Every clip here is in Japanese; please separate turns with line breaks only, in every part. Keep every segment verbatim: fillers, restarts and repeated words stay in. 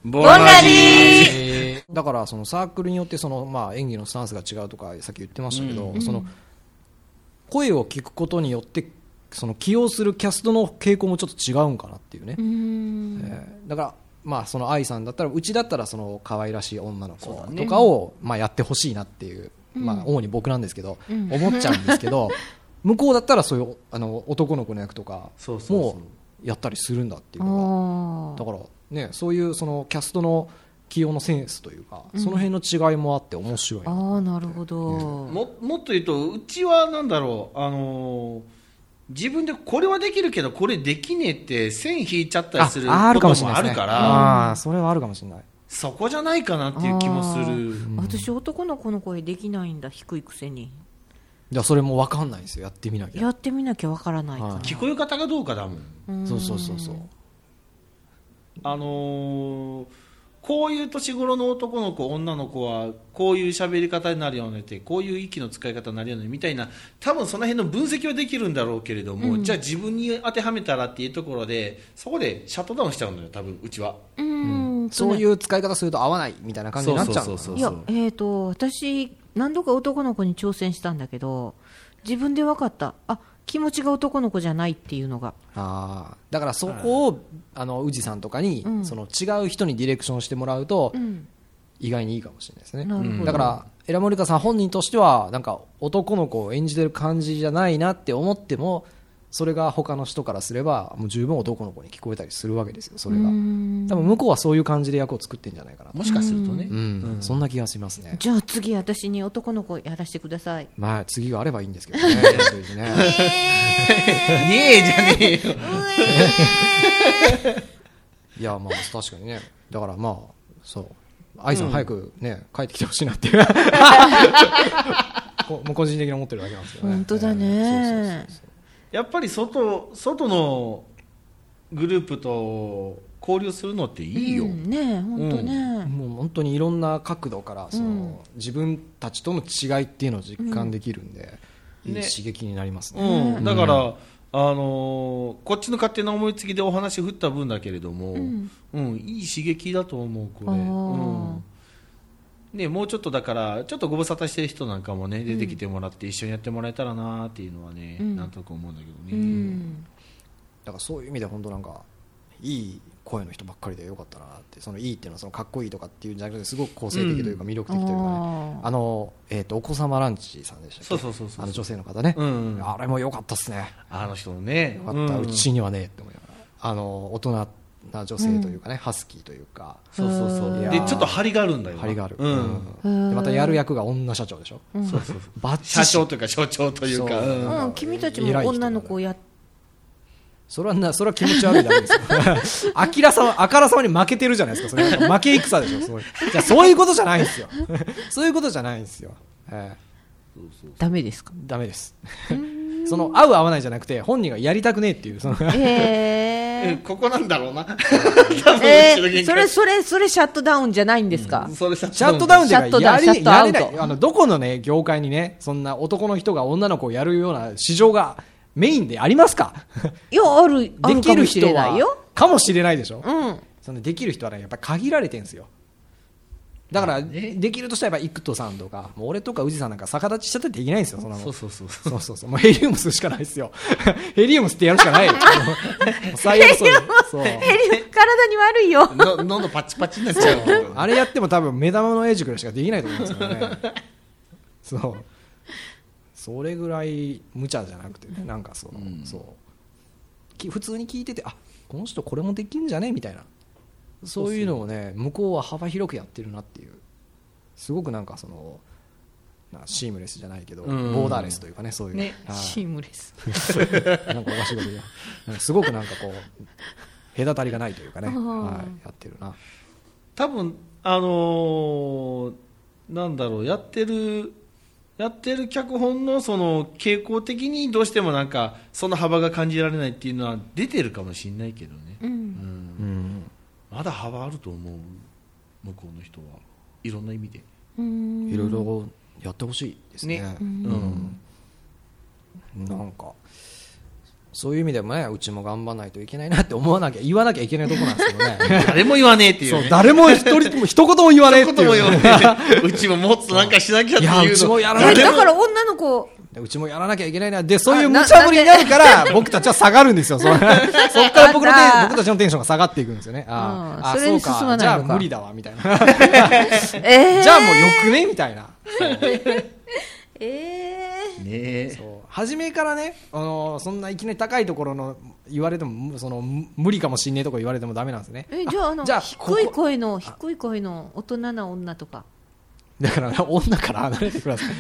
ボンラジ
ーだからそのサークルによってその、まあ、演技のスタンスが違うとかさっき言ってましたけど、うん、その声を聞くことによってその起用するキャストの傾向もちょっと違うんかなっていうね。うーん、えー、だからまあその愛さんだったらうちだったらその可愛らしい女の子とかをまあやってほしいなっていう、まあ主に僕なんですけど、うん、思っちゃうんですけど向こうだったらそういうあの男の子の役とかもやったりするんだっていうのがだからね、そういうそのキャストの起用のセンスというか、うん、その辺の違いもあって面白いな。
ああ、なるほど、
うん、も, もっと言うとうちはなんだろう、あのー、自分でこれはできるけどこれできねえって線引いちゃったりすることもあるから、
ああ、それはあるかもしれない。
そこじゃないかなっていう気もする、うん、
私男の子の声できないんだ、低いくせに。
いやそれも分かんないんですよ、やってみなきゃ
やってみなきゃ分からないから、
聞こえ方がどうかだもん。
うん、そうそうそうそう、
あのー、こういう年頃の男の子女の子はこういう喋り方になるようになってこういう息の使い方になるようにみたいな、多分その辺の分析はできるんだろうけれども、うん、じゃあ自分に当てはめたらっていうところでそこでシャットダウンしちゃうのよ多分うちは。
うん、
そういう使い方すると合わないみたいな感じになっちゃう。
いや、えーと私何度か男の子に挑戦したんだけど自分で分かった、あ、気持ちが男の子じゃないっていうのが。
あ、だからそこをあの宇治さんとかに、うん、その違う人にディレクションしてもらうと、うん、意外にいいかもしれないですね、うん、だからエラモリカさん本人としてはなんか男の子を演じてる感じじゃないなって思ってもそれが他の人からすればもう十分男の子に聞こえたりするわけですよ。それが多分向こうはそういう感じで役を作ってるんじゃないかな、
もしかするとね、
うんうん、そんな気がしますね。
じゃあ次私に男の子やらせてください。
まあ次があればいいんですけどねね
えじゃねえよ
いやまあ確かにね、だからまあそう愛さん早くね、うん、帰ってきてほしいなっていうもう個人的に思ってるだけなんですけどね。
本当だね、えー、そうそうそうそう、
やっぱり 外, 外のグループと交流するのっていいよ、うん、
ね、本当ね、
うん、もう本当にいろんな角度からその、うん、自分たちとの違いっていうのを実感できるんで、うん、いい刺激になりますね、
うん、だから、うん、あのー、こっちの勝手な思いつきでお話振った分だけれども、うんうん、いい刺激だと思うこれ、うんね、もうちょっとだからちょっとご無沙汰してる人なんかもね出てきてもらって一緒にやってもらえたらなっていうのはね、うん、なんとなく思うんだけどね、うん、
だからそういう意味で本当なんかいい声の人ばっかりでよかったなって。そのいいっていうのはそのかっこいいとかっていうんじゃなくてすごく個性的というか魅力的というかね、うん、あの、えーと、お子様ランチさんでしたっけ、
そうそうそうそう、
あの女性の方ね、うん、あれもよかったっすね、あ
の人もね、
よかった、うん、うちにはねって思いながら、あの大人な女性というかね、うん、ハスキーというか、
そうそうそうでちょっと張りがあるんだよ、
張りがある、うんうん、でまたやる役が女社長でしょ、うん、
そうそうバッチ社長というか所長というか、う、
うんうん、君たちも女の子をやっ
それはな、それは気持ち悪いだけですよあきらさま、あからさまに負けてるじゃないですか、それ負け戦でしょ、それじゃあそういうことじゃないんですよそういうことじゃないんですよ、え
ー、そうそうそう、ダメですか。
ダメですその合う合わないじゃなくて本人がやりたくねえっていうその、
え
ー、ここなんだろうな
えー、それそれそれシャットダウンじゃないんですか、
うん、それシ
ャットダウンじゃない、やりやれない、あのどこのね業界にねそんな男の人が女の子をやるような市場がメインでありますか
いや、ある、あるかもしれないよ。
かもしれないでしょ、
うん、
そのできる人はねやっぱり限られてるんですよ。だから、ね、できるとしたら生田さんとかもう俺とか宇治さんなんか逆立ちしちゃったらできないんですよ。そんなの
そうそうそう
そうそうそう、もうヘリウム吸うしかないですよヘリウム吸ってやるしかない
最悪そうそうヘリウム体に悪いよ
の喉パッチパチになっちゃう
あれやっても多分目玉のエイジぐらいしかできないと思うんですよねそうそれぐらい無茶じゃなくてね、なんかその、うん、そう普通に聞いてて、あ、この人これもできるんじゃねみたいな、そういうのをね向こうは幅広くやってるなっていう、すごくなんかそのなシームレスじゃないけど、うん、ボーダーレスというかね、そういう、
ね、シームレス
なんかおかしいこと言うなんかすごくなんかこう隔たりがないというかね、はい、やってるな。
多分あのー、なんだろう、やってるやってる脚本のその傾向的にどうしてもなんかその幅が感じられないっていうのは出てるかもしれないけどね、うんうん、まだ幅あると思う、向こうの人はいろんな意味で
いろいろやってほしいですね、ね、うん、なんかそういう意味でもね、うちも頑張らないといけないなって思わなきゃ、言わなきゃいけないところなんですけどね。
誰も言わねえっていう、ね、
そう、誰も一人とも一言も言わねえっていう、ね。
一言も言わねえ。うちももっとなんかしなきゃっていうの。
いや、うちもやらなきゃ。
だから女の子、
うちもやらなきゃいけないな。で、そういう無茶ぶりになるから、僕たちは下がるんですよ。そこから僕のテン僕たちのテンションが下がっていくんですよね。ああ、
それに進まないのか。
じゃあ無理だわ、みたいな。
えー、
じゃあもうよくねみたいな。
えー、
ねえ。
そう。初めからね、あのー、そんないきなり高いところの言われても、その、無理かもしんねえとこ言われてもダメなんですね。
え、じゃあ、あの、あ低い声の、低い声の大人な女とか。
だから、女から離れてください。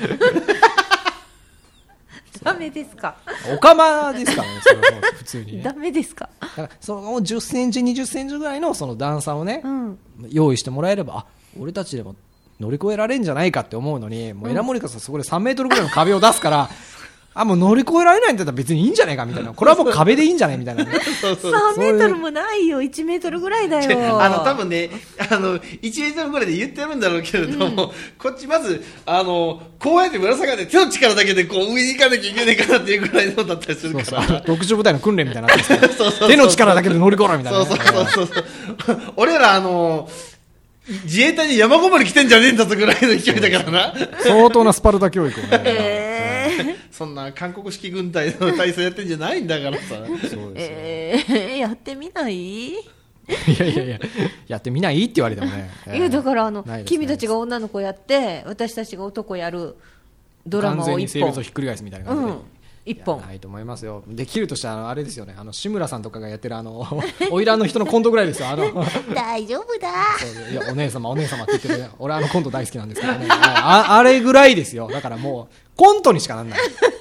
ダメですか。
おかまですからね、それは普通に、ね。
ダメですか。
だからそのじゅっセンチ、にじゅっセンチぐらいのその段差をね、
うん、
用意してもらえれば、あ、俺たちでも乗り越えられるんじゃないかって思うのに、もう枝森かさんそこでさんメートルぐらいの壁を出すから、あ、もう乗り越えられないんだったら別にいいんじゃないかみたいな。これはもう壁でいいんじゃないみたいな、ね。
そうそうさんメートルもないよ。いちメートルぐらいだよ。
あの、多分ね、あの、いちメートルぐらいで言ってるんだろうけれども、うん、こっちまず、あの、こうやってぶら下がって手の力だけでこう上に行かなきゃいけないかなっていうぐらいのだったりするから。そうそう、
特殊部隊の訓練みたいになってますから。手の力だけで乗り越えろみたいな、ね。
そうそうそうそう。俺らあの、自衛隊に山ごもり来てんじゃねえんだぞぐらいの勢いだからな。
相当なスパルタ教育をね。
えー、
そんな韓国式軍隊の体操やってんじゃないんだからさ。そうですよ、
えー、やってみない？
いやいやいや、やってみないって言われてもね。
いや、だからあの、ね、君たちが女の子やって、私たちが男やるドラマを一本。完全に性別をひっくり返すみたいな感じで。うん、 一本
ないと思いますよ。できるとしたらあのあれですよね、あの志村さんとかがやってるあの花魁の人のコントぐらいですよ。あの
大丈夫だ。
いや、お姉様お姉様って言ってる、ね、俺あのコント大好きなんですけどね。あ, あれぐらいですよ。だからもうコントにしかなんない。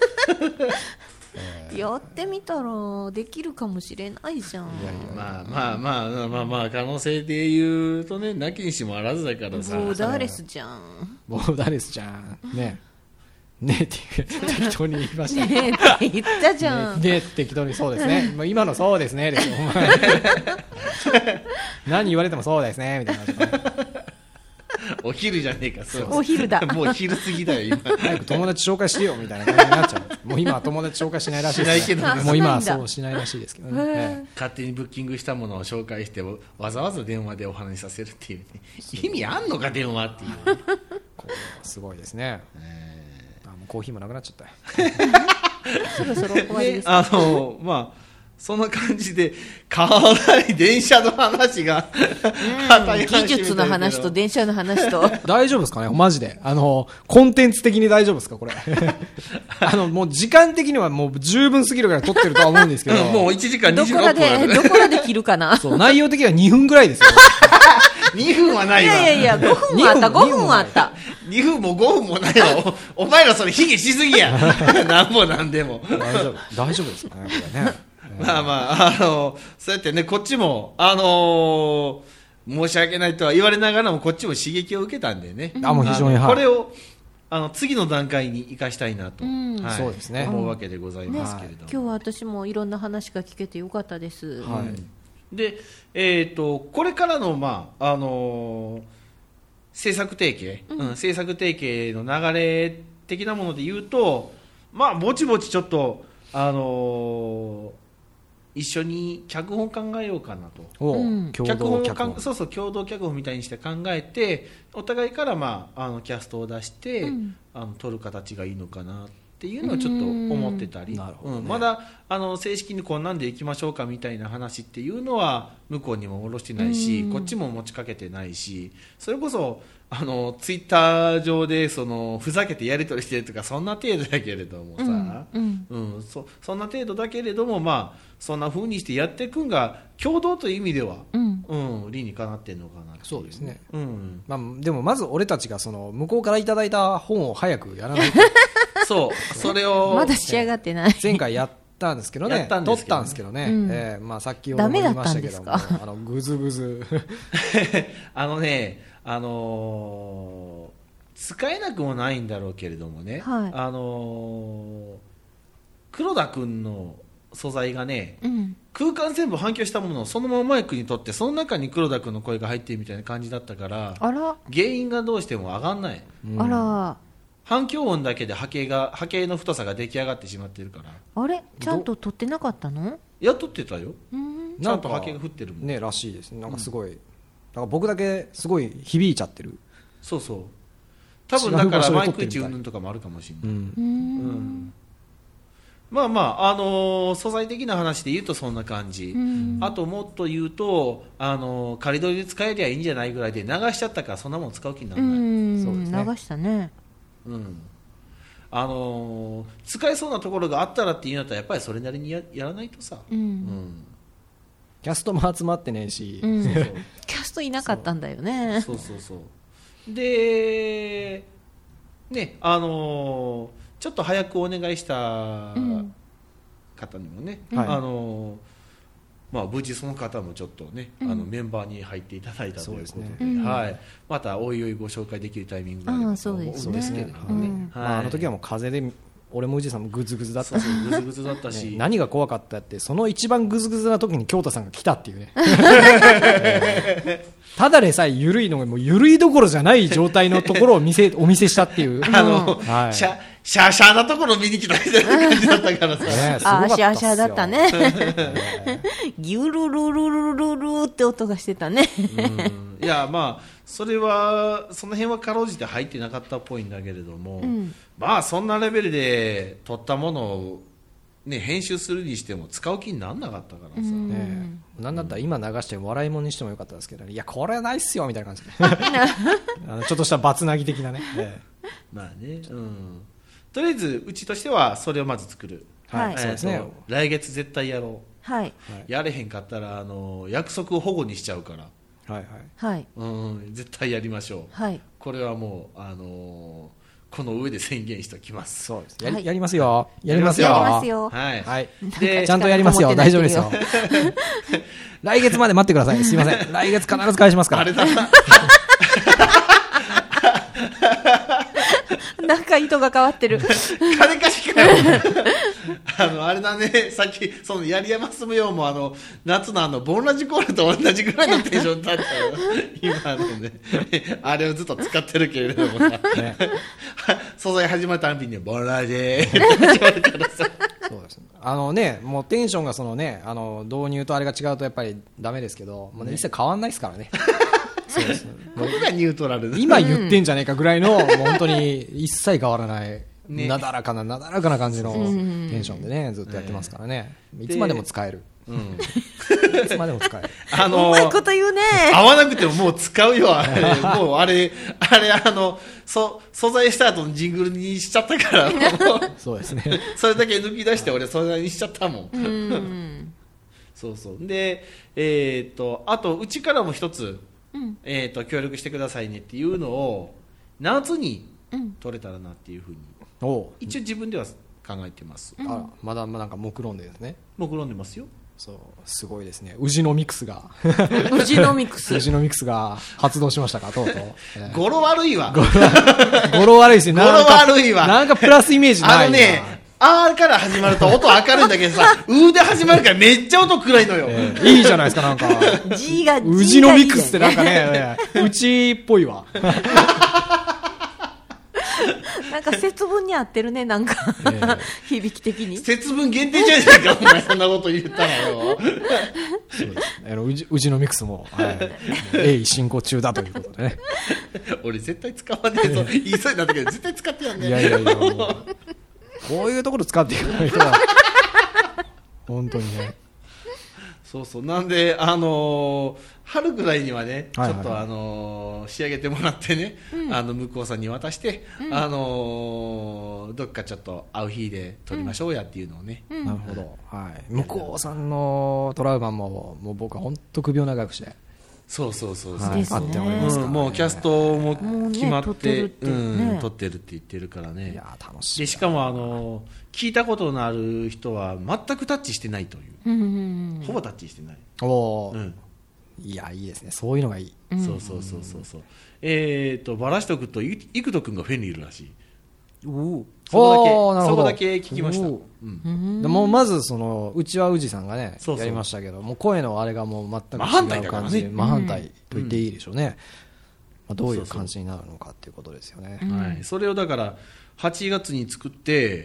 えー、やってみたらできるかもしれないじゃん。いやいや、
まあまあまあまあまあ可能性で言うとね、なきにしもあらずだからさ。
ボーダーレスじゃん。
ボーダーレスじゃんね。ねえって適当に言いました。
ねえって言ったじゃん。
ねえって適当にそうですね。もう今のそうですねですよ。お前何言われてもそうですねみたいな。
お昼じゃねえか。そう、
お昼だ。
もう昼過ぎだよ今。
早く友達紹介してよみたいな感じになっちゃう。もう今は友達紹介しないらしいです、ね。しないけどね。もう今はそうしないらしいですけどね。ええ、
勝手にブッキングしたものを紹介してわざわざ電話でお話しさせるっていう、ね、意味あんのか電話っていう、ね。
これすごいですね。えーコーヒーもなくなっちゃったよ。
そろそろ終わりです
か。あのまあそんな感じでかなり電車の話が、
うん、技術の話と電車の話と
大丈夫ですかねマジで、あのコンテンツ的に大丈夫ですかこれ。あのもう時間的にはもう十分すぎるから撮ってるとは思うんですけど、
もういちじかんにじゅうろっぷん
どこらでどこらで切るかな。
そう、内容的にはにふんぐらいですよ。
にふんはないわ。
いやいやいや、ごふんはあった、ごふんはあった。
にふんもごふんもないわ。お, お前らそれ卑下しすぎや。なんぼなんでも。
大丈夫、大丈夫ですかね、これね。
まあまあ、あの、そうやってね、こっちも、あのー、申し訳ないとは言われながらも、こっちも刺激を受けたんでね。
あ、もう非常に、はい、
これを、あの、次の段階に生かしたいなと、
うん
はい、
そうですね。
思うわけでございますけれども。ね、
今日は私もいろんな話が聞けてよかったです。
はい。
うんで、えー、とこれからの、まああのー、政策提携、うんうん、政策提携の流れ的なもので言うと、まあ、ぼちぼちちょっと、あのー、一緒に脚本考えようかなと、
うん、
脚本をかんそうそう共同脚本みたいにして考えて、お互いから、まあ、あのキャストを出して、うん、あの撮る形がいいのかなっていうのをちょっと思ってたり、
なるほどね、
うん、まだあの正式にこんなんでいきましょうかみたいな話っていうのは向こうにも下ろしてないし、こっちも持ちかけてないし、それこそあのツイッター上でそのふざけてやり取りしてるとかそんな程度だけれどもさ、うんうんうん、そ, そんな程度だけれども、まあ、そんな風にしてやっていくんが共同という意味では、うんうん、理にかなってるのかなっていう。
そうですね、
うん
まあ、でもまず俺たちがその向こうからいただいた本を早くやらないと
そうそれを
まだ仕上がってない。
前回やったんですけどね、
やったんですけどね、
撮ったんですけどね、うんえーまあ、さっき
ダメだった
言いましたけ
んですか。
ども、あのグズグズ
あのね、あのー、使えなくもないんだろうけれどもね、
はい、
あのー、黒田君の素材がね、うん、空間全部反響したものをそのままマイクにとってその中に黒田君の声が入ってるみたいな感じだったから、
あら
原因がどうしても上がんない、
うん、あら
反響音だけで波形が波形の太さが出来上がってしまってるから。
あれちゃんと撮ってなかったの？
やっとってたよ。
うん
ちゃんと波形が降ってるもん
ねらしいですね。なんかすごい、うん、なんか僕だけすごい響いちゃってる。
そうそう、多分だからマイクチューンとかもあるかもしれない。うんうん、まあまあ、あのー、素材的な話で言うとそんな感じ、うん、あともっと言うと、あのー、仮取りで使えりゃいいんじゃないぐらいで流しちゃったからそんなもん使う気にならない。
うん
そうですね、
流したね。
うん、あのー、使えそうなところがあったらっていうんだったらやっぱりそれなりに や, やらないとさ、うんうん、
キャストも集まってねえし、
うん、そうそうキャストいなかったんだよね。
そうそうそうそうでね、あのー、ちょっと早くお願いした方にもね、うん、あのーまあ、無事その方もちょっとね、うん、あのメンバーに入っていただいたということで、で、ね、はい、またおいおいご紹介できるタイミングがあればと思うんですけれどもね、うんはい、
まあ、あの時はもう風で俺も宇治さんもグズグズだったし、
そうそうグズグズだったし、
ね、何が怖かったってその一番グズグズな時に京太さんが来たっていうねただでさえ緩いのがもう緩いどころじゃない状態のところを見せお見せしたっていう
あの、はい、シャシャーシャーなところ見に来たみたいな感じだったからさ、
ね、あシャーシャーだったねギュルルルルルルって音がしてたね
うんいやまあそれはその辺はかろうじて入ってなかったっぽいんだけれども、うん、まあそんなレベルで撮ったものを、ね、編集するにしても使う気にならなかったからさ、うん
ね、なんだったら今流して笑い物にしてもよかったんですけど、ね、いやこれはないっすよみたいな感じであのちょっとしたバツナギ的なね、ね
まあね、うん、とりあえずうちとしてはそれをまず作る、
はい、
そうですね、来月絶対やろう、
はい、
やれへんかったらあの約束を保護にしちゃうから、
はい
はい、
うん、絶対やりましょう、
はい、
これはもう、あのー、この上で宣言しておきます。
そうです、やり、はい、やりますよやりますよ
やりますよ、
はい
はい、でちゃんとやりますよ、大丈夫ですよ来月まで待ってください、すいません来月必ず返しますから
あれだな
なんか糸が変わってる
金貸しかよあのあれだね、さっきそのやりやますむようもあの夏のあのボンラジコールと同じぐらいのテンションだったよ今のねあれをずっと使ってるけれどもさ、ね、素材始まるたんびにボンラジって始まるからさ
そうですね、あのね、もうテンションがそのね、あの導入とあれが違うとやっぱりダメですけど、もうね、実際変わんないですからねそうですね、
ここがニュートラルだ
今言ってんじゃねえかぐらいの、もう本当に一切変わらない、ね、なだらかななだらかな感じのテンションでねずっとやってますからね、いつまでも使える、うん、いつまでも使える
あのー、うまいこと言うね、
合わなくてももう使うよあれもうあれあれあのそ素材した後のジングルにしちゃったから
そうですね
それだけ抜き出して俺素材にしちゃったもん、うん、そうそうでえー、っとあとうちからも一つ、うんえー、っと協力してくださいねっていうのを夏に取れたらなっていうふうに、うん、一応自分では考えてます、
うん、あまだなんか目論んでですね、
目論んでますよ。
そうすごいですね、ウジノミクスが
ウジノミクス
ウジノミクスが発動しましたか、とうとう、
えー、語呂悪いわ
語呂悪いですね、
語呂悪いわ、
なんかプラスイメージないな、
あのねあーから始まると音明るいんだけどさうで始まるからめっちゃ音暗いのよ、
えー、いいじゃないですか、なんか
G が G
ウジノミクスってなんかねうちっぽいわ
なんか節分に合ってるね、なんか、えー、響き的に
節分限定じゃないかお前そんなこと言ったらよ
そうです、あのうじ、うじのミクスも、はい、鋭意進行中だということでね
俺絶対使わねえぞ言いそうになったけど絶対使ってやんねえ。
いやいやいやもうこういうところ使っていかないと本当にね。
そうそう、なんであのー、春ぐらいにはね、
はいはいはい、
ちょっとあのー、仕上げてもらってね、うん、あの向こうさんに渡して、うん、あのー、どっかちょっと会う日で撮りましょうやっていうのをね、
うん、なるほど、はい、向こうさんのトラウマももう僕は本当首を長くして
そうそうそうそう、
はい、あっておりますからね、
うん、もうキャストも決まって、
ね、撮ってるって、ね
うん、撮ってるって言ってるからね。
いや楽しい。
でしかもあの聞いたことのある人は全くタッチしてないという、
うんうんうん、
ほぼタッチしてない。
おー、
うん、
いやいいですね、そういうのがいい、
うん、そうそうそうそうそう、えーとバラしておくといくとくんがフェンにいるらしい。
お
そこだけそこだけ聞きました。
うん、でもまずそのうちは宇治さんがねそうそうやりましたけど、もう声のあれがもう全く違う感じ、真反対、ね、真反対と言っていいでしょうね、うん、 あ、どういう感じになるのかっていうことですよね。
そうそう、はい、それをだからはちがつに作って、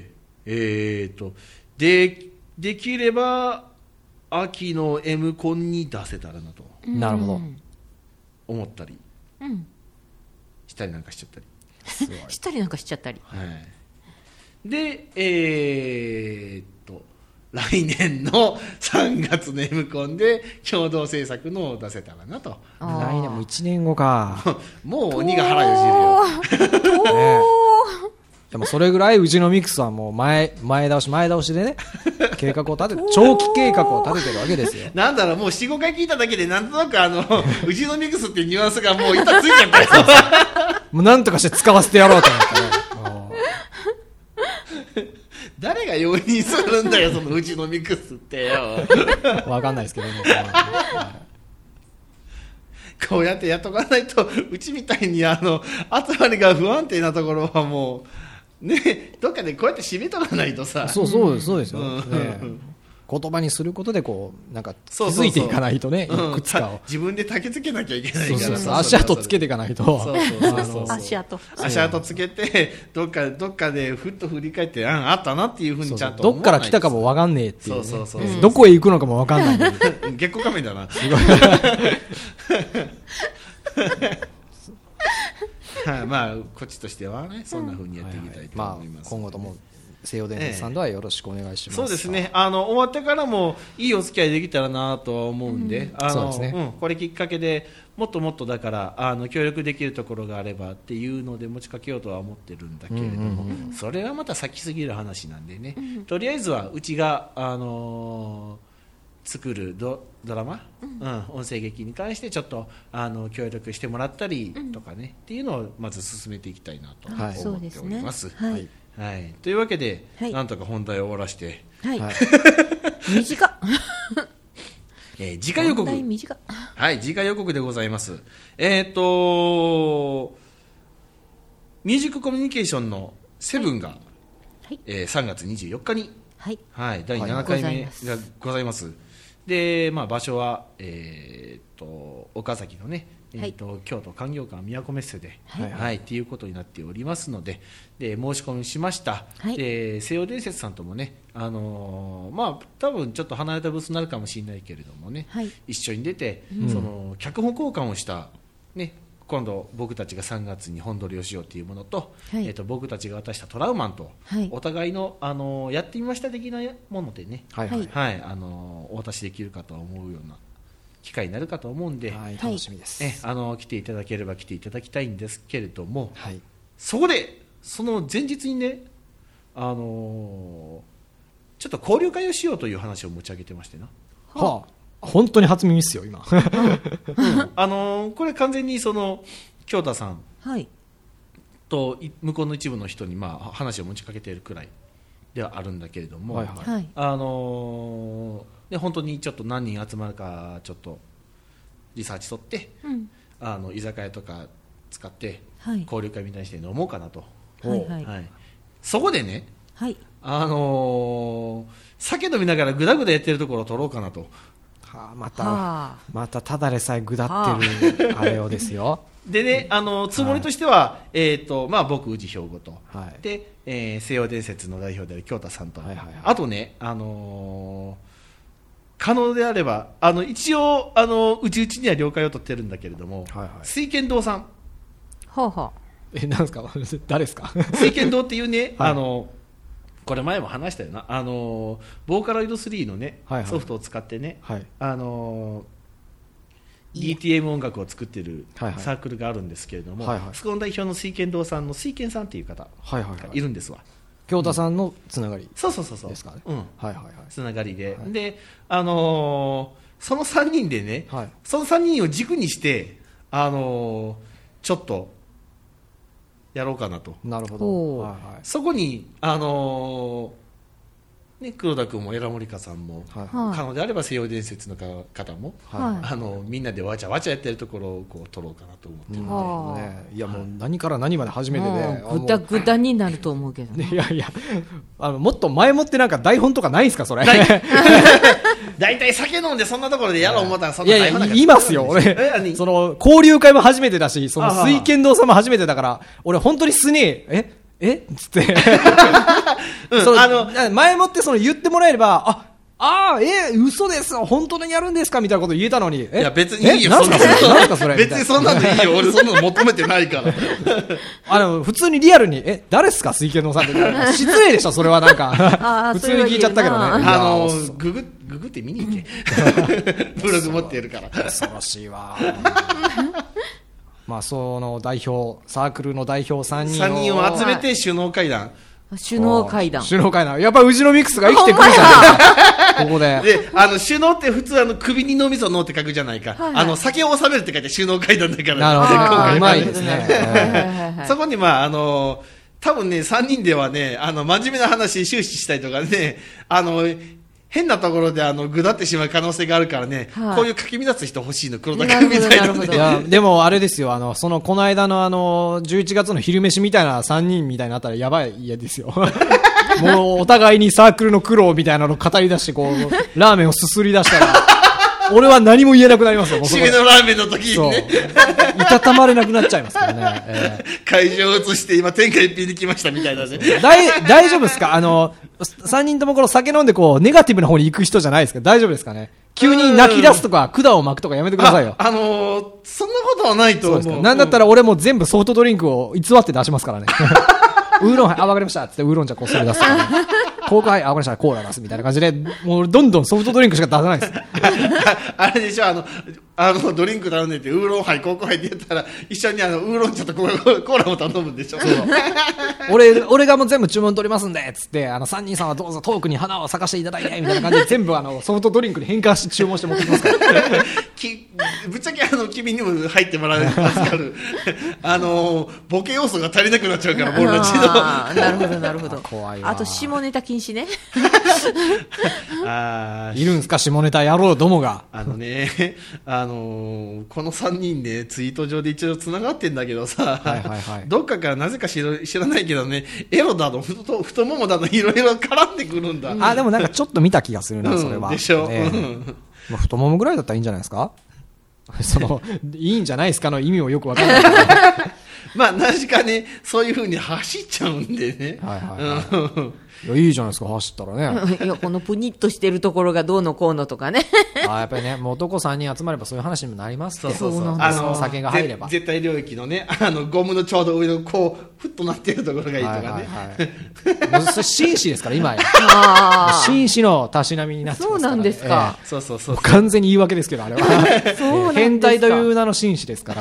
えー、と で, できれば秋の M コンに出せたらなと
なるほど
思ったり、
うん、
したりなんかしちゃったり
したりなんかしちゃったり、
はい、でえー、っと来年のさんがつの M コンで共同制作のを出せたらなと。
来年もいちねんごか
もう鬼が腹よじるよ、
ね、でもそれぐらいうちのミックスはもう 前, 前倒し前倒しでね計画を立てて長期計画を立ててるわけですよ。
なんだろう、もう よん,ご 回聞いただけでなんとなくあのうちのミックスっていうニュアンスがもう板ついちゃったよ
もうなんとかして使わせてやろうと思ってね
誰が容認するんだよそのうちのミックスってよ
わかんないですけどね
こうやってやっとかないとうちみたいにあの集まりが不安定なところはもうね、どっかでこうやって締めとかないとさ。
そうそうですそうですよ、
うん
ね、言葉にすることでこうなんか気
そうそうそう
づいていかないとね、いくつかを、
うん、自分で焚き付けなきゃいけないから、
そうそうそう、足跡つけていかないと、
そうそうそうそう
足跡
足跡つけてどっかどっかでふっと振り返って、ああったなっていうふうにちゃんと
どっから来たかも分かんねえっていう、ね、
そうそうそうそう、
どこへ行くのかも分かんない
月光仮面だなすごいはい、まあこっちとしてはねそんなふうにやっていきたいと思います、
まあ、今後とも西洋電鉄さんではよろしくお願いします。
そうですね、あの終わってからもいいお付き合いできたらなとは思うんで、うん、あの
そうですね、
うん、これきっかけでもっともっとだからあの協力できるところがあればっていうので持ちかけようとは思ってるんだけれども、うんうんうん、それはまた先すぎる話なんでね、うん、とりあえずはうちが、あのー、作る ド, ドラマ、うんうん、音声劇に関してちょっとあの協力してもらったりとかね、うん、っていうのをまず進めていきたいなと思っております。
はい、
はい、というわけで、
はい、
なんとか本題を終わらして、
はいはい、短っ
えー、次回予告、はい、次回予告でございます。えっ、ー、とミュージックコミュニケーションのセブンが、はいえー、さんがつにじゅうよっかに、はいはい、だいななかいめがございます。で、まあ、場所は、えー、と岡崎のね、えーとはい、京都環境館都メッセで、はいはい、っていうことになっておりますので、で申し込みしました、はい、で西洋伝説さんともね、あのー、まあ多分ちょっと離れたブースになるかもしれないけれどもね、はい、一緒に出て、うん、その脚本交換をした、ね、今度僕たちがさんがつに本撮りをしようというものと、はいえー、と僕たちが渡したトラウマンと、はい、お互いの、あのー、やってみました的なものでね、はいはいはいあのー、お渡しできるかと思うような機会になるかと思うんで、はい、
楽しみです。
えあの来ていただければ来ていただきたいんですけれども、
はい、
そこでその前日にね、あのー、ちょっと交流会をしようという話を持ち上げてましてな。
はあ、本当に初耳ですよ今、うん
あのー、これ完全にその京太さんと向こうの一部の人にまあ話を持ちかけているくらいではあるんだけれども、はいはい、あのーで本当にちょっと何人集まるかちょっとリサーチ取って、うん、あの居酒屋とか使って交流会みたいにして飲もうかなと、はいはいはい、そこでね、はいあのー、酒飲みながらグダグダやってるところを撮ろうかなと、
はあ、また、はあ、またただでさえグダってる、はあ、あれをですよ
でね、あのつもりとしては、はい、えーとまあ、僕宇治兵庫と、はい、で、えー、西洋伝説の代表である京太さんと、はいはいはい、あとね、あのー可能であればあの一応あのうちうちには了解を取ってるんだけれども、はいはい、水剣堂さん、
はあはあ、
えなんですか誰ですか
水剣堂っていうね、はい、あのこれ前も話したよな、あのボーカロイドスリーのね、はいはい、ソフトを使ってね、はい、あの ディーティーエム 音楽を作ってるサークルがあるんですけれども、はいはい、そこの代表の水剣堂さんの水剣さんっていう方がいるんですわ、はいはいはい、
京太さんのつながり、うん、
そうそうそうそう
ですかね、
うん、はいはいはい、つながりで、はい、で、あのー、そのさんにんでね、はい、そのさんにんを軸にして、あのー、ちょっとやろうかなと。
なるほど、
はいはい、そこに、あのーね、黒田君もエラモリカさんも、はい、可能であれば西洋伝説の方も、はい、あのみんなでわちゃわちゃやってるところをこう撮ろうかなと思ってるので、
ね、いやもう何から何まで初めてで、
ぐだぐだになると思うけど、ね、
いやいやあのもっと前もってなんか台本とかないんですかそれ
大体酒飲んでそんなところでやろう思ったらそん
いやいや、
な大変な
言いますよ、俺
え。何
その、交流会も初めてだし、その、
あはは
水剣堂さんも初めてだから、俺本当にすねえ、ええつって。
うん
その
あの
前もってその言ってもらえれば、あ、ああ、えー、嘘ですよ、本当にやるんですかみたいなこと言えたのに。え
いや別にいいよ、
えなんすかそれなんすかそれ
別にそんなんでいいよ、俺そんなの求めてないから。
あの、普通にリアルに、え、誰っすか水剣堂さんって。失礼でしょ、それはなんか。
あー
普通に聞いちゃったけどね。
そういうわけ
いや
あの
ー
ググググって見に行け。ブログ持ってるから。
恐ろしいわ。まあ、その代表、サークルの代表さんにんを。
さんにんを集めて首脳会談。
首脳会談。
首脳会談。やっぱりウジのミックスが生きてくるじゃん。ここで。
で、あの、首脳って普通あの、首に脳みそ脳って書くじゃないか。
はいはい
あの、酒を収めるって書いて首脳会談だから。
なるほど
今回
うまいですね
なるほどはいはいはいはい
そこにまあ、あの、多分ね、さんにんではね、あの、真面目な話終始したりとかね、あの、変なところであの、ぐだってしまう可能性があるからね、
はい
こういうかき乱す人欲しいの、黒田君みたいな
なるほどなるほど
いや、でもあれですよ、あの、その、この間のあの、じゅういちがつの昼飯みたいなさんにんみたいになったらやばい家ですよ。もう、お互いにサークルの苦労みたいなのを語り出して、こう、ラーメンをすすり出したら、俺は何も言えなくなりますよ、もうそこ
締めのラーメンの時
そう。
にね、
いたたまれなくなっちゃいますからね。え
会場を移して今天下一品に来ましたみたいなね。
ー大大丈夫ですかあの、さんにんともこの酒飲んでこう、ネガティブな方に行く人じゃないですか大丈夫ですかね急に泣き出すとか、管を巻くとかやめてくださいよ。
あ、あのーそんなことはないと思う。
そうですか。なんだったら俺も全部ソフトドリンクを偽って出しますからね。ウーロンハイ、あ、わかりました。つってウーロン茶こっそり出すから、ね。コークハイ、あ、わかりました。コーラ出すみたいな感じで、もうどんどんソフトドリンクしか出さないです。
あれでしょ、あの、あの、ドリンク頼んでて、ウーロンハイ、コークハイって言ったら、一緒にあの、ウーロン茶とコーコーラも頼むんでしょ。
俺、俺がもう全部注文取りますんで、つって、あの、さんにんさんはどうぞトークに花を咲かしていただいて、みたいな感じで全部あの、ソフトドリンクに変換して注文して持ってきますから。
きぶっちゃけあの、君にも入ってもらえますから、あの、ボケ要素が足りなくなっちゃうから、俺たちの。
あーなるほどなるほど。
怖いわ
あと下ネタ禁止ね。
あー
いるんすか下ネタ野郎どもが。
あのね、あのーこのさんにんでツイート上で一応繋がってんだけどさ、
はいはいはい
どっかからなぜか知ら知らないけどね、エロだの、太太ももだの、いろいろ絡んでくるんだ。
あ、でもなんかちょっと見た気がするな、それは。
うんでしょ、
ね
うん
まあ太ももぐらいだったらいいんじゃないですかその、いいんじゃないですかの意味もよくわかんないけど。
まあ、なぜかね、そういう風に走っちゃうんでね。
はいはいはい
うん
いや、いいじゃないですか、走ったらね。
いや、このプニッとしてるところがどうのこうのとかね。
あやっぱりね、もう男さんにん集まればそういう話にもなりますって。
そうそうそう。
そうなん
あ
です
の、
酒が入れば
ぜ絶対領域のね、あの、ゴムのちょうど上のこう、ふっとなってるところがいいとかね。
はいはいはい。もうそれ紳士ですから、今や。
あ
紳士のたしなみになってますから、ね。
そうなんですか
そうそうそう
ええもう完全に言い訳ですけど、あれは。
そうなんですか
ええ変態という名の紳士ですから。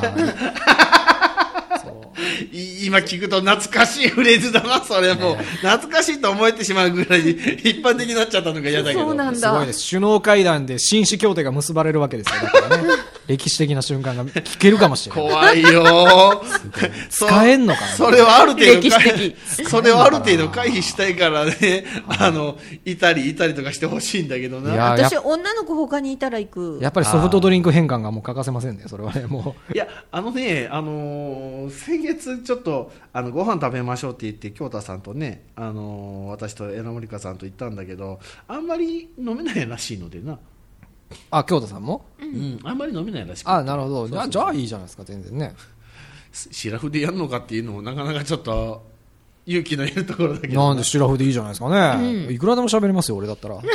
い今聞くと懐かしいフレーズだな、それもう。懐かしいと思えてしまうぐらい一般的になっちゃったのが嫌だけど。
そうなんだ
すごいです。首脳会談で紳士協定が結ばれるわけですよ。だからね。歴史的な瞬間が聞けるかもしれない。
怖いよそ
使えんのかな
それをある程度
歴史的
それをある程度回避したいからね、あの、いたりいたりとかしてほしいんだけどな。
いや
私、女の子他にいたら行く。
やっぱりソフトドリンク変換がもう欠かせませんね、それはね、もう。
いや、あのね、あのー先月ちょっと、あの、ご飯食べましょうって言って、京太さんとね、あのー私と榎森香さんと行ったんだけど、あんまり飲めないらしいのでな。
あ、京都さんも
うん、あんまり飲めないらしくて
あ、なるほど。じゃあ、じゃあいいじゃないですか、全然ね。
シラフでやるのかっていうのもなかなかちょっと勇気のいるところだけど。
なんでシラフでいいじゃないですかね。いくらでも喋れますよ、俺だったら。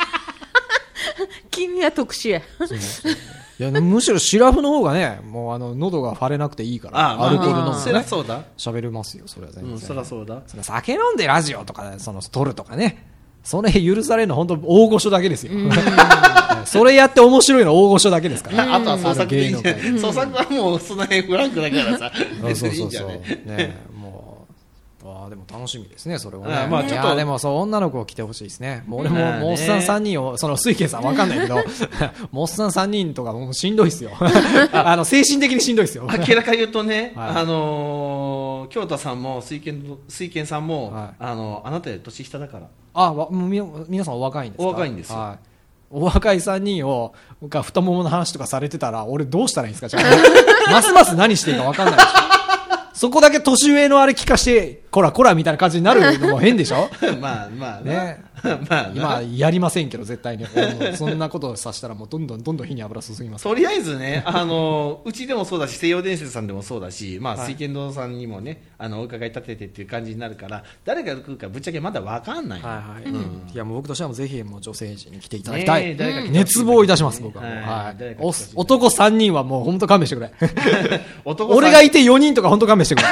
君は特殊や。
いや、むしろシラフの方がね、もうあの、喉が腫れなくていいから、
ああ、
アルコール飲
まあそりゃ
むとね、
そうだ。
喋れますよ、それは全然。
うん、そりゃそうだ。
それ酒飲んでラジオとか、その、撮るとかね。それ許されるの本当大御所だけですよ。それやって面白いの大御所だけですから。
あとは創作でいいんじゃない
うん
創作はもうその辺フランクだからさ、別
そう
にいい
そうそう。
んじゃない
ね、もう、ああ、でも楽しみですね、それはね。
ああまあちょっと
いや、でもそう、女の子を来てほしいですね。もう俺も、
まあね
もうおっさんさんにんを、その、水慶さんわかんないけど、もうおっさんさんにんとかもうしんどいっすよ。あの、精神的にしんどいっすよ。
明らか言うとね、
はい
あのー、京太さんも水賢水賢さんも、
はい
あのあなたより年下だから。
あ、わもうみ皆さんお若いんですか？
お若いんですよ
はい。お若いさんにんを、が太ももの話とかされてたら、俺どうしたらいいんですか？じゃあますます何していいか分かんないでしょ。そこだけ年上のあれ聞かして、こらこらみたいな感じになるのも変でしょ
まあまあね。
ね。
まあな
今やりませんけど絶対にもうそんなことをさしたらもうどんどんどんどん火に油注ぎます
とりあえずね、あのうちでもそうだし、西洋伝説さんでもそうだし、まあ、
はい
水剣堂さんにもね、あのお伺い立ててっていう感じになるから、誰が来るかぶっちゃけまだ分かんない、
はいはい、
うん
いやもう僕としてはもうぜひもう女性陣に来ていただきたい、
ねえ誰か来てほしい
熱望いたします僕はもう、
はい
はい
誰か来てほしい
お男さんにんはもう本当勘弁してくれ
男さん
俺がいてよにんとか本当勘弁してくれ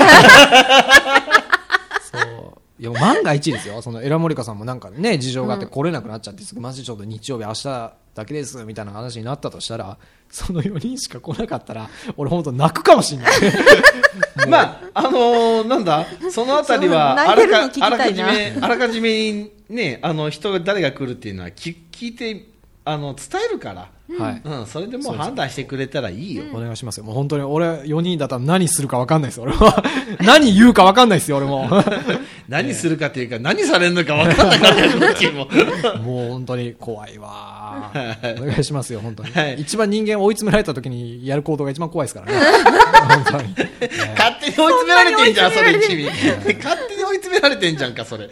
そういやもう万が一ですよ、そのエラモリカさんもなんかね事情があって来れなくなっちゃって、すぐマジちょっと日曜日明日だけですみたいな話になったとしたら、そのよにんしか来なかったら俺本当泣くかもしれない
まああのーなんだそのあたりは
そう
あらか
泣いてるの聞き
あらかじ
たいな
めあらかじめにね、あの人が誰が来るっていうのは聞聞いてあの伝えるから、
はい、
うん、それでもう判断してくれたらいいよ。
お願いしますよ。もう本当に俺よにんだったら何するか分かんないです俺は何言うか分かんないですよ俺も
何するかというか、何されるのか分かんなかったよこっちも
もう本当に怖いわお願いしますよ本当に、
はい
一番人間追い詰められた時にやる行動が一番怖いですからね本当に
勝手に追い詰められてんじゃん、それ一味。勝手に追い詰められてんじゃんか、それ。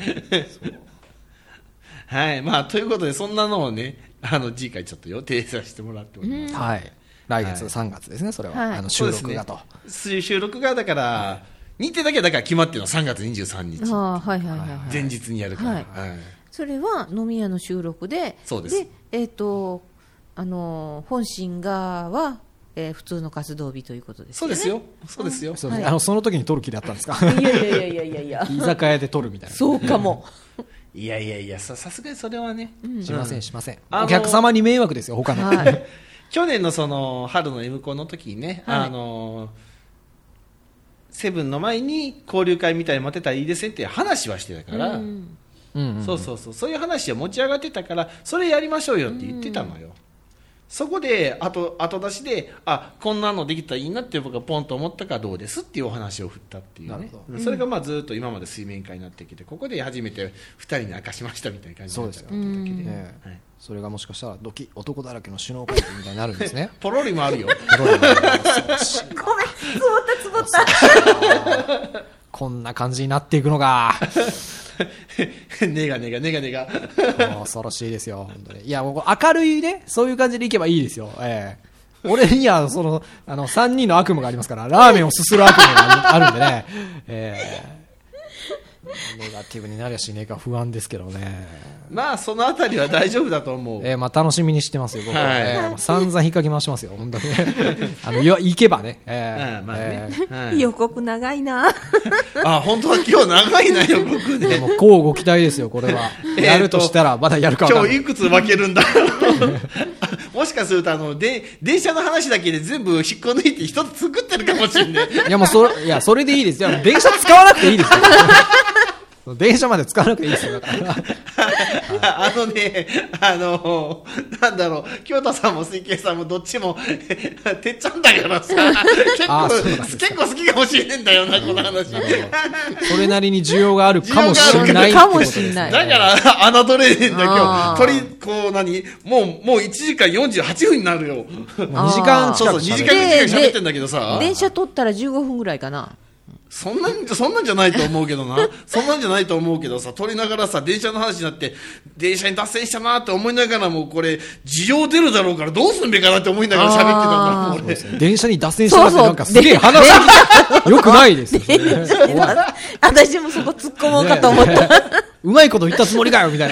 はい、まあ、ということで、そんなのをね、あの、次回ちょっと予定させてもらっております。
はい来月
はい
さんがつですねそれは、
はい
あの収録がと、
そうですね収録がだから、日程だけはだから決まってるのはさんがつにじゅうさんにち。
ああはいはいはい、はい、
前日にやるから。
はい
はい
それは飲み屋の収録で、
そうです
えっ、とあの本心側は、えー普通の活動日ということですよね。
そうですよ。そうですよ。
そうですね
はい
あのその時に撮る気だったんですか
いやいやいやいやいやいや。
居酒屋で撮るみたいな
そうかも。
いやいやいや、ささすがにそれはね。
しませんしません、
あの
お客様に迷惑ですよ他の、
はい。
去年のその春の M コンの時にね、
はい
あのセブンの前に交流会みたいに待ってたらいいですねっていう話はしてたから、
うん
うんうん、
そうそうそうそういう話は持ち上がってたから、それやりましょうよって言ってたのよ。そこで後後出しで、あこんなのできたらいいなって僕がポンと思ったからどうですっていうお話を振ったっていうね
なるほ、
うんそれがまあずっと今まで水面下になってきて、ここで初めてふたりに明かしましたみたいな感じになっちゃっただけで、
そうですよ
ええ
はい
それがもしかしたらドキ男だらけの首脳会議みたいになるんですね
ポロリもあるよ。
ごめん、つぼったつぼった。
こんな感じになっていくのが
ネガネガネガネガ
恐ろしいですよ本当に。いやもう明るいねそういう感じでいけばいいですよ、ええ俺にはそのあのさんにんの悪夢がありますから、ラーメンをすする悪夢があるんでね、ええネガティブになりゃしねえか不安ですけどね、
まあそのあたりは大丈夫だと思う。
ええまあ楽しみにしてますよ僕は、
はい
ええ散々引っかき回しますよ本当にあのよ行けばね、ええ
うんまあね
ええ
はい
予告長いな。
あ本当は今日長いなよ僕ね。
もう乞うご期待ですよこれは
えーと
やるとしたらまだやるかわかんない
今日いくつ分けるんだろうもしかするとあので電車の話だけで全部引っこ抜いて一つ作ってるかもしれない。
いやもうそれいやそれでいいですよ電車使わなくていいですよ電車まで使わなくていいですよだから
あのね、あの、なんだろう、京太さんも水慶さんもどっちも、てっちゃんだからさ、結構、
あそうなんです
結構好きかもしれねえんだよな、この話。
なるほどそれなりに需要があるかもしれない
かもしれない
だから、侮れねえんだよ、今
あ
日。
ー
鳥、こう、何もう、もういちじかんよんじゅうはちふんになるよ。
もうにじかん
そうそう、
近く
にじ
喋る
かんぐらい喋ってんだけどさ。
電車取ったらじゅうごふんぐらいかな。
そんなん、そんなんじゃないと思うけどな。そんなんじゃないと思うけどさ、撮りながらさ、電車の話になって、電車に脱線したなって思いながらも、これ、需要出るだろうからどうすんべかなって思いながら喋ってたんだ
あー
もん、俺。
電車に脱線したら
そうそう
なんかすげえ話がよくないですよそれ怖い
私もそこ突っ込もうかと思った。
ねえうまいこと言ったつもりかよみたいな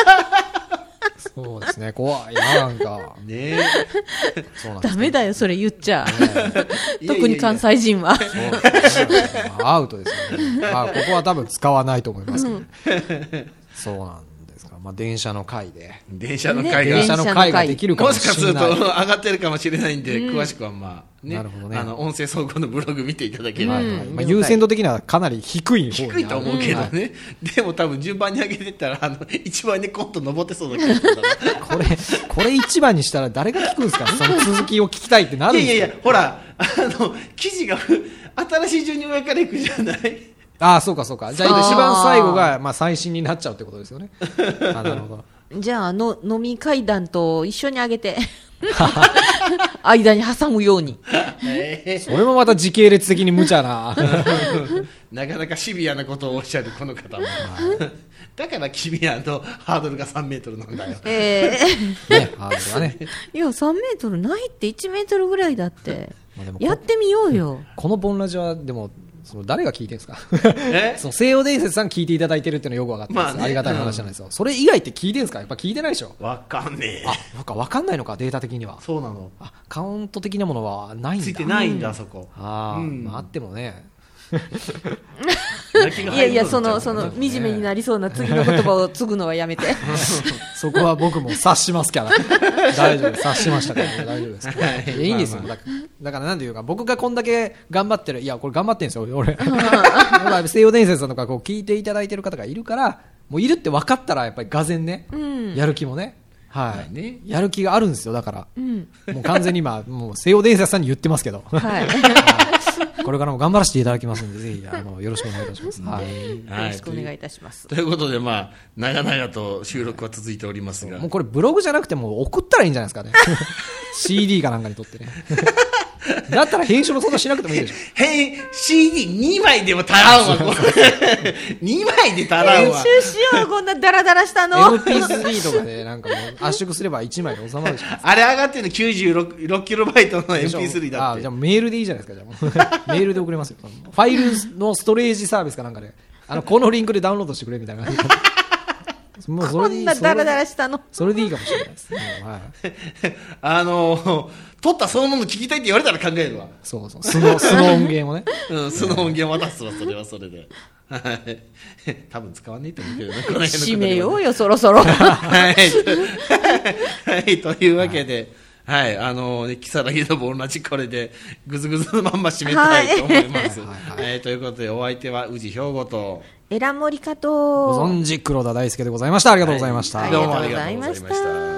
そうですね怖いななんか
ねえ。
そうなんです
ダメだよ、それ言っちゃ。
いやいやいや
特に関西人は。
そうですねまあアウトですよね、まあ、ここは多分使わないと思いますけど、そうなんですか、まあ、電車の回で
電車の会が。
電車の回ができるか
も
も
しかすると
しれない
上がってるかもしれないんで、詳しくはまあ、ね。
なるほどね
あの、音声総合のブログ見ていただければ。
はい
うん
まあ、優先度的にはかなり低い方にある
低いと思うけどね。でも多分順番に上げてったら、あの、一番にコント登ってそうな気がするんだな。
これこれ一番にしたら誰が聞くんですかその続きを聞きたいってなるんですか
いやいやいや、ほら、あの、記事がふ新しい順に上からいくじゃない
ああそうかそうかじゃあ
あー
一番最後が、まあ、最新になっちゃうってことですよねあなるほど
じゃあの、飲み会談と一緒にあげて。間に挟むように。
え
それもまた時系列的に無茶な
ーなかなかシビアなことをおっしゃるこの方も。 だから君はあのハードルがさんメートルなんだよ。
え
ね、ハードルがね。
ー、いやさんメートルないっていちメートルぐらいだって
まあでも
やってみようよ。
このボンラジはでもその誰が聞いてるんですか
え
その西洋伝説さん聞いていただいてるっていうのはよく分かってます、
まあね
ありがたい話じゃないですよ、それ以外って聞いてるんですか？やっぱ聞いてないでしょ。
わかんねえ。
あ、なんか分かんないのか、データ的には。
そうなの。
あ、カウント的なものはないんだ。
ついてないんだ、そこ。
ああ、
うん
まあ、あってもね
泣きが入る
いやいやその
こと
その
ね
惨めになりそうな次の言葉を継ぐのはやめて
そこは僕も察しますから大丈夫です、察しましたから、ね、大丈夫です、
はい
いやいいんですよ、
まあまあ
だからだからなんていうか、僕がこんだけ頑張ってる、いやこれ頑張ってるんですよ俺まあ西洋伝説さんとかこう聞いていただいてる方がいるから、もういるって分かったらやっぱりがぜんね、
うん
やる気もね、はい、
はいね
やる気があるんですよ。だから、
うん
もう完全に今もう西洋伝説さんに言ってますけど
はい
これからも頑張らせていただきますので、ぜひあのよろしくお願いいたします、はい
はい
よろしくお願いいたします。
ということで、まあ、長々と収録は続いておりますが、
もうこれブログじゃなくてもう送ったらいいんじゃないですかねシーディー かなんかに撮ってねだったら編集もそんなしなくてもいいでしょ。
へい シーディーに 枚でも足らんわ、これにまいで足らん
編
わ。
集しようこんなダラダラしたの
エムピースリー とかでなんかもう圧縮すればいちまいで収まるじゃないですか。
あれ上がってるのきゅうじゅうろくキロバイトの エムピースリー だって
あじゃあメールでいいじゃないですか。じゃあもうメールで送れますよ。ファイルのストレージサービスかなんかで、あのこのリンクでダウンロードしてくれみたいな感じでもうそ
こ
れでいい
んなダラダラしたの
それでいいかもしれないです、もうはい、
あの撮ったそのもの聞きたいって言われたら考えるわ。
そうそう、素の素の音源をね
うん、その音源渡すわ、それはそれで。はい多分使わねえと思うけどね、この辺のことでは
締めようよそろそろ
はい、はい、というわけで、はい、あのね、如月のボンラジこれでぐずぐずのまんま締めたいと思います。
はい
えーということで、お相手は宇治兵庫と、
エラモリカ
ご
と
存知黒田大輔でございました。ありがとうございました、
はい
どうもありがとうございました。